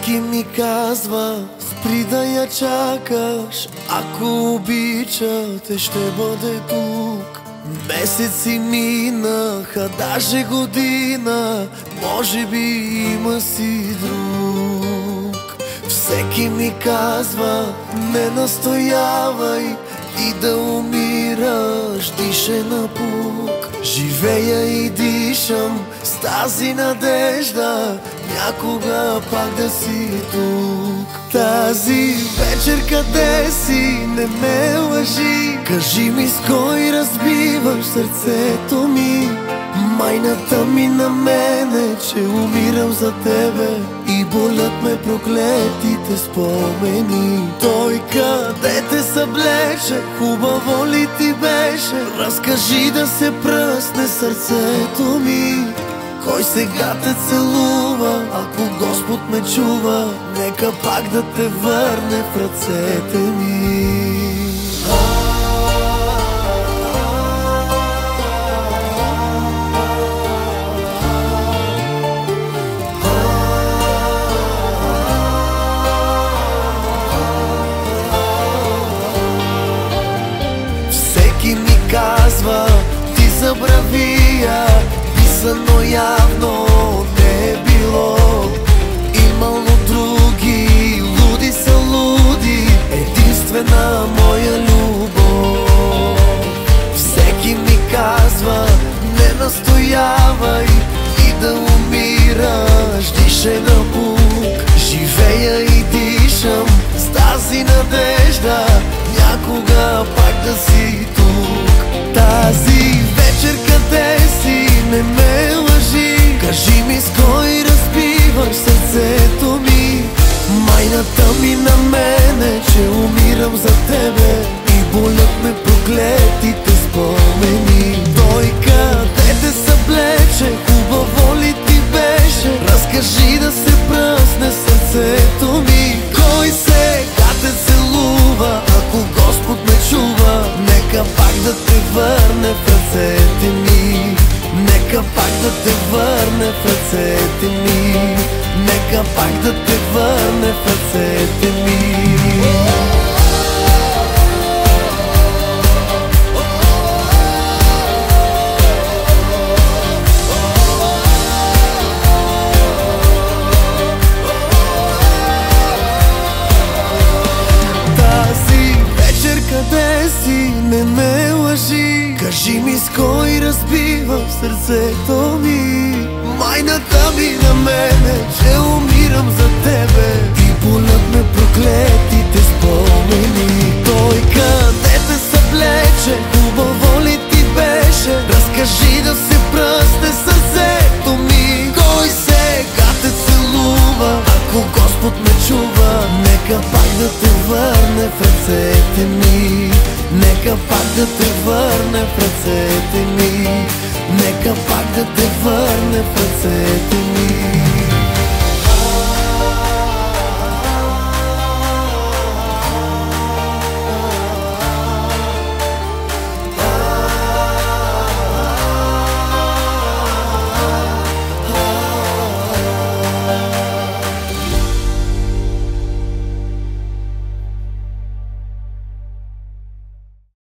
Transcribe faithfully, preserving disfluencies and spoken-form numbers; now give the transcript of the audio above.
Всеки ми казва, спри да я чакаш, ако обичате ще бъде тук. Месеци минаха, даже година, може би има си друг. Всеки ми казва, не настоявай и да умираш, дише напук. Живея и дишам с тази надежда, някога пак да си тук. Тази вечер къде си, не ме лъжи, кажи ми с кой разбиваш сърцето ми. Майната ми на мене, че умирам за тебе и болят ме проклетите спомени. Той къде те съблече, хубаво ли ти беше, разкажи да се пръсне сърцето ми. Кой сега те целува, ако Господ ме чува, нека пак да те върне в ръцете ми. Всеки ми казва, ти забрави я, писано явно не е било. Имало други, луди са луди, единствена моя любов. Всеки ми казва, не настоявай и да умираш, дише напук. Живея и дишам с тази надежда, някога пак да си тук. Тази вечер къде си, не ме лъжи, кажи ми с кой разбиваш сърцето ми. Майната ми на мене, че умирам за тебе и болят ме проклетите спомени. Той къде те съблече, хубаво ли ти беше, разкажи да се пръсне сърцето ми. Кой сега те целува, ако Господ ме чува, нека пак да те върне в ръцете ми. Нека пак да те върне в ръцете ми. Нека пак да те върне в ръцете ми. Къде си, не ме лъжи, кажи ми с кой разбива сърцето ми. Майната ми на мене, че умирам за тебе и болят ме проклетите спомени. Той къде те съблече, хубаво ли ти беше, разкажи да се пръсне сърцето ми. Кой сега те целува, ако Господ ме чува, нека пак да те върне в ръцете ми. Нека пак да те върне в ръцете ми. Нека пак да те върне в ръцете ми.